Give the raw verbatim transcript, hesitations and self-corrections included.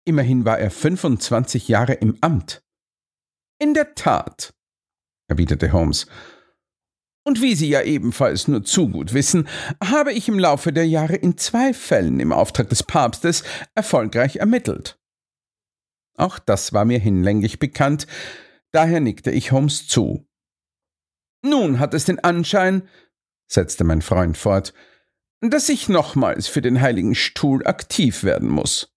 Immerhin war er fünfundzwanzig Jahre im Amt. »In der Tat«, erwiderte Holmes. »Und wie Sie ja ebenfalls nur zu gut wissen, habe ich im Laufe der Jahre in zwei Fällen im Auftrag des Papstes erfolgreich ermittelt.« Auch das war mir hinlänglich bekannt, daher nickte ich Holmes zu. »Nun hat es den Anschein«, setzte mein Freund fort, »dass ich nochmals für den Heiligen Stuhl aktiv werden muss.«